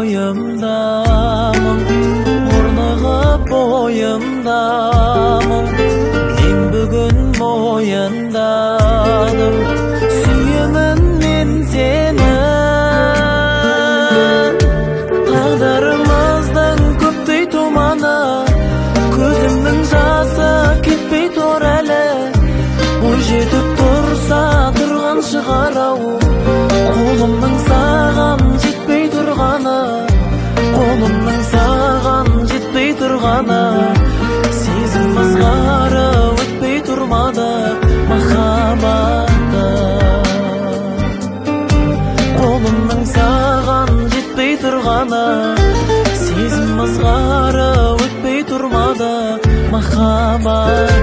ойымда мұң, орнығып бойымда мұң. Мен бүгін мойындадым, сүйемін мен сені. Тағдырымыздың көптей туманы, көзімнің жасы кетпей тұр әлі. Ой жетіп тұрса тұрған шығар ау, қолымның саған жетпей тұрғаны, қолымның саған жетпей тұрғаны. Сезім ызғары өтпей тұрмады махаббатты, қолымның саған жетпей тұрғаны. Сезім ызғары өтпей тұрмады махаббат.